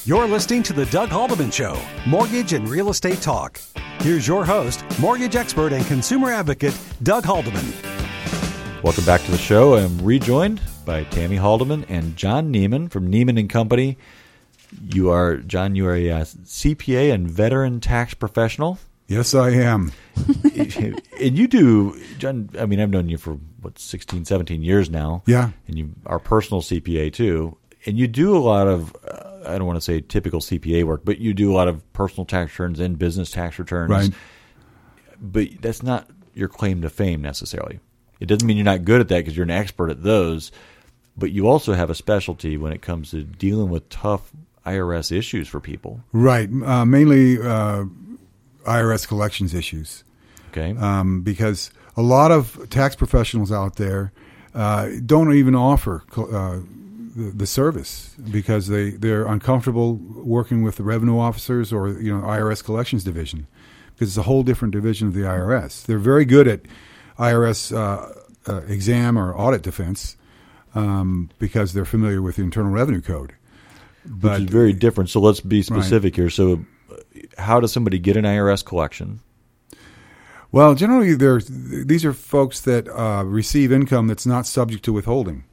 You're listening to The Doug Haldeman Show, Mortgage and Real Estate Talk. Here's your host, mortgage expert and consumer advocate, Doug Haldeman. Welcome back to the show. I'm rejoined by Tammy Haldeman and John Neiman from Neiman & Company. John, you are a CPA and veteran tax professional. Yes, I am. And you do, John, I mean, I've known you for, 16, 17 years now. Yeah. And you are personal CPA too. And you do a lot of, I don't want to say typical CPA work, but you do a lot of personal tax returns and business tax returns. Right. But that's not your claim to fame necessarily. It doesn't mean you're not good at that because you're an expert at those. But you also have a specialty when it comes to dealing with tough IRS issues for people. Right. Mainly IRS collections issues. Okay. Because a lot of tax professionals out there don't even offer the service because they're uncomfortable working with the revenue officers or IRS collections division because it's a whole different division of the IRS. They're very good at IRS exam or audit defense because they're familiar with the Internal Revenue Code. Which is very different. So let's be specific here. So how does somebody get an IRS collection? Well, generally, these are folks that receive income that's not subject to withholding.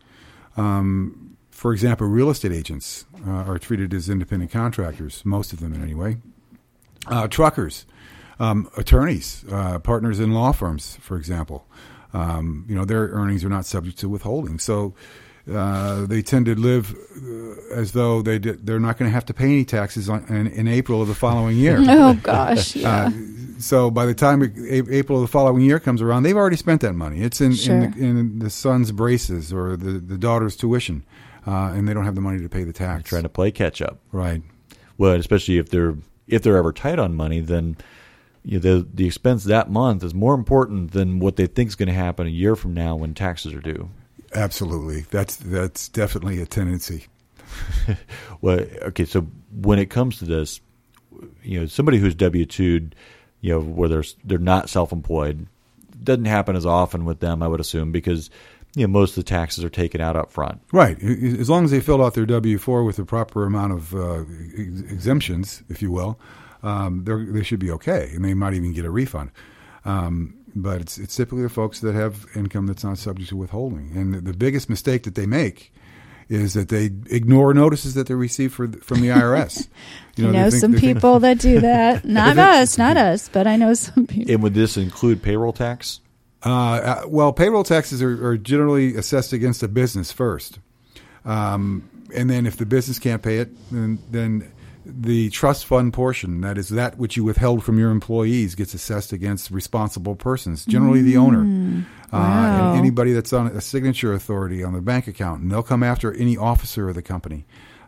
For example, real estate agents are treated as independent contractors, most of them anyway. Truckers, attorneys, partners in law firms, for example. Their earnings are not subject to withholding. So they tend to live as though they're not going to have to pay any taxes in April of the following year. Oh, gosh, yeah. So by the time April of the following year comes around, they've already spent that money. It's in the son's braces or the daughter's tuition, and they don't have the money to pay the tax. They're trying to play catch up. Right. Well, especially if they're ever tight on money, then the expense that month is more important than what they think is going to happen a year from now when taxes are due. Absolutely. That's definitely a tendency. Well, okay, so when it comes to this, somebody who's W-2'd, where they're not self-employed, doesn't happen as often with them, I would assume, because most of the taxes are taken out up front. Right. As long as they filled out their W-4 with the proper amount of exemptions, if you will, they should be okay, and they might even get a refund. But it's typically the folks that have income that's not subject to withholding. And the biggest mistake that they make is that they ignore notices that they receive from the IRS. Some people that do that. Not us, but I know some people. And would this include payroll tax? Well, payroll taxes are generally assessed against a business first. And then if the business can't pay it, then the trust fund portion, that is that which you withheld from your employees, gets assessed against responsible persons, generally the owner. Wow. And anybody that's on a signature authority on the bank account, and they'll come after any officer of the company,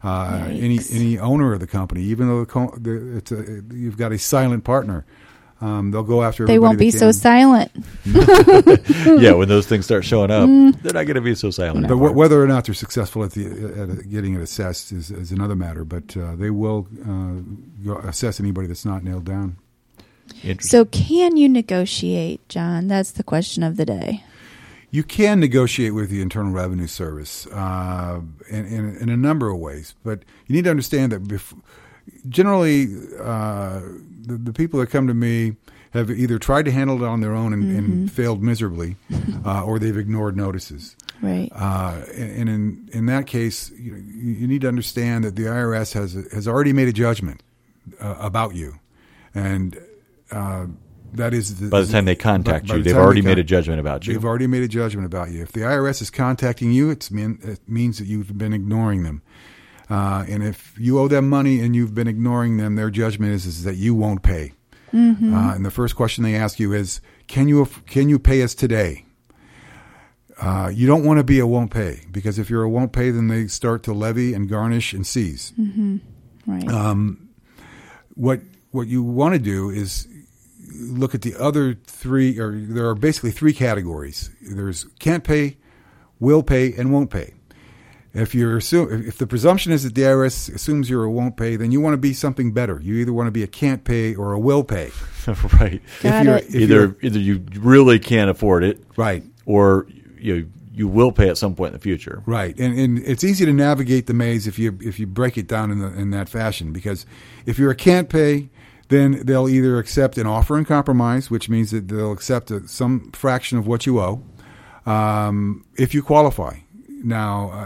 any owner of the company, even though you've got a silent partner. They'll go after everybody. They won't be so silent. Yeah, when those things start showing up, they're not going to be so silent. But whether or not they're successful at getting it assessed is another matter. But they will assess anybody that's not nailed down. So can you negotiate, John? That's the question of the day. You can negotiate with the Internal Revenue Service in a number of ways. But you need to understand that generally the people that come to me have either tried to handle it on their own and failed miserably, or they've ignored notices. Right. And in that case, you need to understand that the IRS has already made a judgment about you, and that is by the time they contact you, they've already made a judgment about you. They've already made a judgment about you. If the IRS is contacting you, it means that you've been ignoring them. And if you owe them money and you've been ignoring them, their judgment is that you won't pay. Mm-hmm. And the first question they ask you is, can you pay us today? You don't want to be a won't pay, because if you're a won't pay, then they start to levy and garnish and seize. Mm-hmm. Right. What you want to do is look at the other three, or there are basically three categories. There's can't pay, will pay, and won't pay. If the presumption is that the IRS assumes you're a won't pay, then you want to be something better. You either want to be a can't pay or a will pay. Right. Either you really can't afford it, right, or you you will pay at some point in the future. Right, and it's easy to navigate the maze if you break it down in that fashion. Because if you're a can't pay, then they'll either accept an offer in compromise, which means that they'll accept some fraction of what you owe, if you qualify. Now,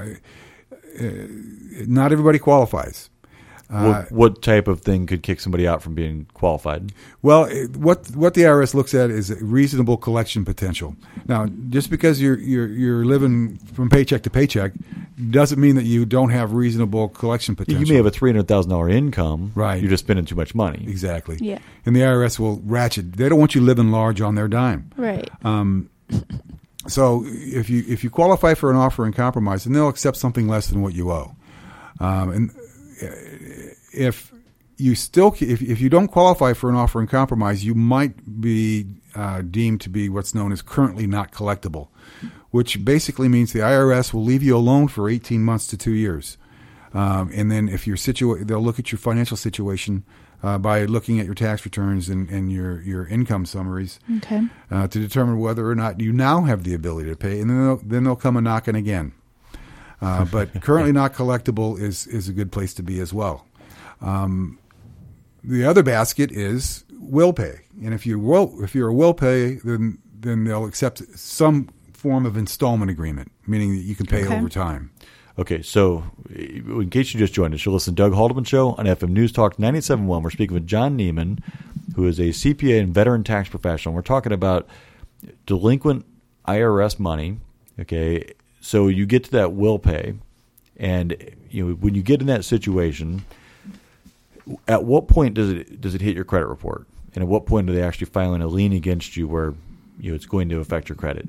not everybody qualifies. What type of thing could kick somebody out from being qualified? Well, what the IRS looks at is reasonable collection potential. Now, just because you're living from paycheck to paycheck doesn't mean that you don't have reasonable collection potential. You may have a $300,000 income. Right. You're just spending too much money. Exactly. Yeah. And the IRS will ratchet. They don't want you living large on their dime. Right. So if you qualify for an offer in compromise, then they'll accept something less than what you owe. And if you don't qualify for an offer in compromise, you might be deemed to be what's known as currently not collectible, which basically means the IRS will leave you alone for 18 months to 2 years. And then if you're they'll look at your financial situation by looking at your tax returns and your income summaries to determine whether or not you now have the ability to pay, and then they'll come a knocking again. But currently not collectible is a good place to be as well. The other basket is will pay, and if you're a will pay, then they'll accept some form of installment agreement, meaning that you can pay over time. Okay, so in case you just joined us, you'll listen to Doug Haldeman Show on FM News Talk 97.1. We're speaking with John Neiman, who is a CPA and veteran tax professional. We're talking about delinquent IRS money. Okay, so you get to that will pay, and when you get in that situation, at what point does it hit your credit report, and at what point are they actually filing a lien against you where it's going to affect your credit?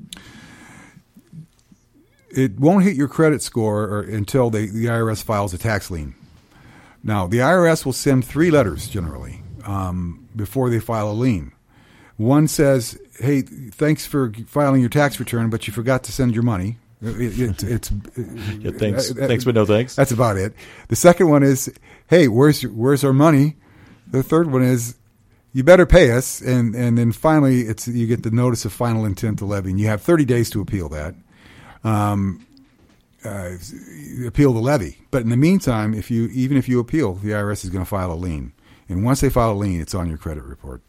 It won't hit your credit score until the IRS files a tax lien. Now, the IRS will send 3 letters generally before they file a lien. One says, "Hey, thanks for filing your tax return, but you forgot to send your money." Thanks, but no thanks. That's about it. The second one is, "Hey, where's our money?" The third one is, "You better pay us." And then finally, you get the notice of final intent to levy, and you have 30 days to appeal that. Appeal the levy. But in the meantime, even if you appeal, the IRS is going to file a lien. And once they file a lien, it's on your credit report.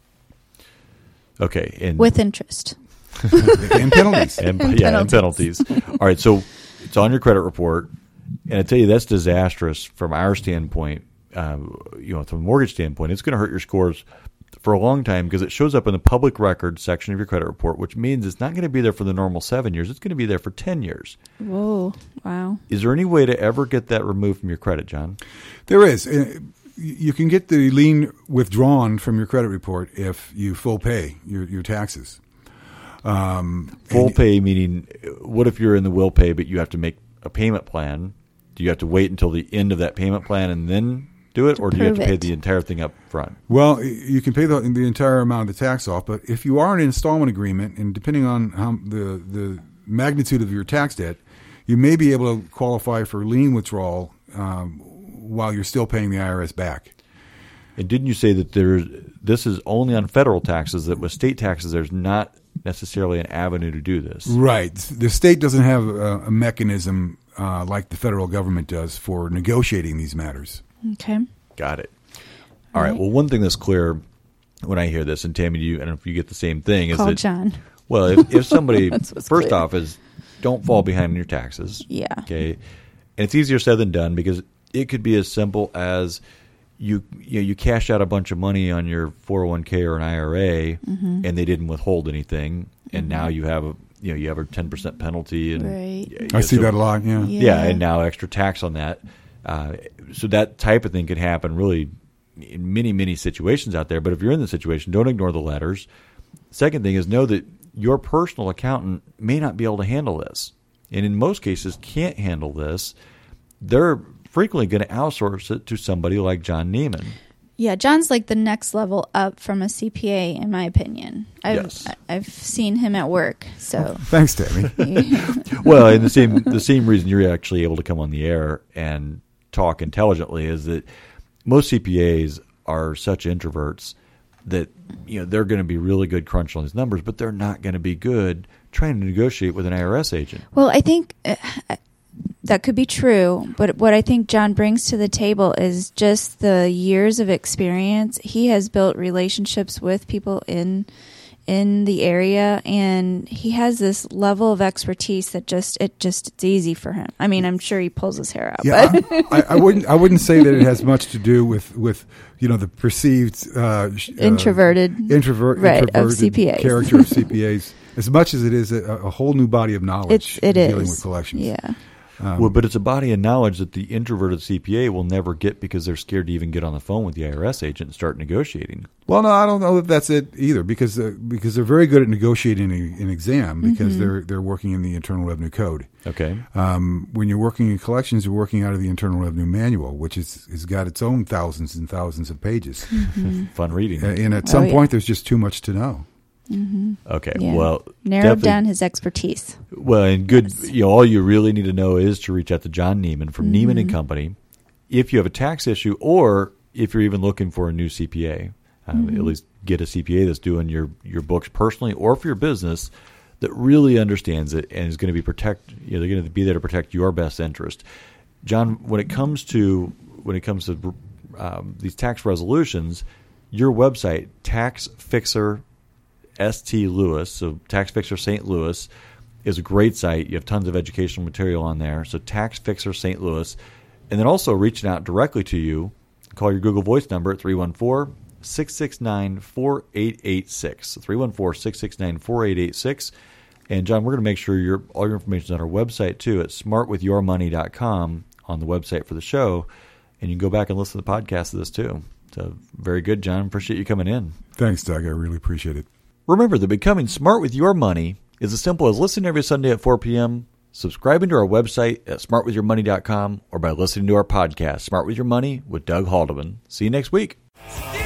Okay. With interest. And penalties. And penalties. All right, so it's on your credit report. And I tell you, that's disastrous from our standpoint. From a mortgage standpoint, it's going to hurt your scores for a long time because it shows up in the public records section of your credit report, which means it's not going to be there for the normal 7 years. It's going to be there for 10 years. Whoa. Wow. Is there any way to ever get that removed from your credit, John? There is. You can get the lien withdrawn from your credit report if you full pay your taxes. Full pay meaning, what if you're in the will pay but you have to make a payment plan? Do you have to wait until the end of that payment plan and then do it, or do you have to pay the entire thing up front? Well, you can pay the entire amount of the tax off, but if you are in an installment agreement, and depending on how the magnitude of your tax debt, you may be able to qualify for lien withdrawal while you're still paying the IRS back. And didn't you say that this is only on federal taxes, that with state taxes there's not necessarily an avenue to do this? Right. The state doesn't have a mechanism like the federal government does for negotiating these matters. Okay. Got it. All right. Well, one thing that's clear when I hear this, and Tammy, I don't know if you get the same thing, is that John. Well, if somebody first off is don't fall behind on your taxes. Yeah. Okay. And it's easier said than done because it could be as simple as you cash out a bunch of money on your 401k or an IRA, and they didn't withhold anything, and now you have a 10% penalty, and right. I see that a lot. Yeah, and now extra tax on that. So that type of thing could happen really in many, many situations out there. But if you're in the situation, don't ignore the letters. Second thing is know that your personal accountant may not be able to handle this. And in most cases can't handle this. They're frequently going to outsource it to somebody like John Neiman. Yeah, John's like the next level up from a CPA, in my opinion. I've seen him at work. So thanks, Tammy. Well, and the same reason you're actually able to come on the air and talk intelligently is that most CPAs are such introverts that they're going to be really good crunching on these numbers, but they're not going to be good trying to negotiate with an IRS agent. Well, I think that could be true, but what I think John brings to the table is just the years of experience. He has built relationships with people in the area, and he has this level of expertise that it's easy for him. I mean, I'm sure he pulls his hair out. Yeah, I wouldn't say that it has much to do with the perceived introverted CPAs. character of CPAs, as much as it is a whole new body of knowledge dealing with collections. Yeah. But it's a body of knowledge that the introverted CPA will never get because they're scared to even get on the phone with the IRS agent and start negotiating. Well, no, I don't know if that's it either, because they're very good at negotiating an exam because they're working in the Internal Revenue Code. Okay. When you're working in collections, you're working out of the Internal Revenue Manual, which has got its own thousands and thousands of pages. Fun reading. And at some point, there's just too much to know. Mm-hmm. Okay, yeah. Well, narrowed down his expertise. Well, and good. Yes. All you really need to know is to reach out to John Neiman from Neiman and Company if you have a tax issue, or if you're even looking for a new CPA. At least get a CPA that's doing your books personally or for your business that really understands it and is going to be they're going to be there to protect your best interest. John, when it comes to these tax resolutions, your website, Tax Fixer St. Louis, so Tax Fixer St. Louis, is a great site. You have tons of educational material on there. So Tax Fixer St. Louis. And then also reaching out directly to you, call your Google Voice number at 314-669-4886. 314-669-4886. And John, we're going to make sure all your information is on our website too at smartwithyourmoney.com on the website for the show. And you can go back and listen to the podcast of this too. So very good, John. Appreciate you coming in. Thanks, Doug. I really appreciate it. Remember that becoming smart with your money is as simple as listening every Sunday at 4 p.m., subscribing to our website at smartwithyourmoney.com, or by listening to our podcast, Smart With Your Money with Doug Haldeman. See you next week.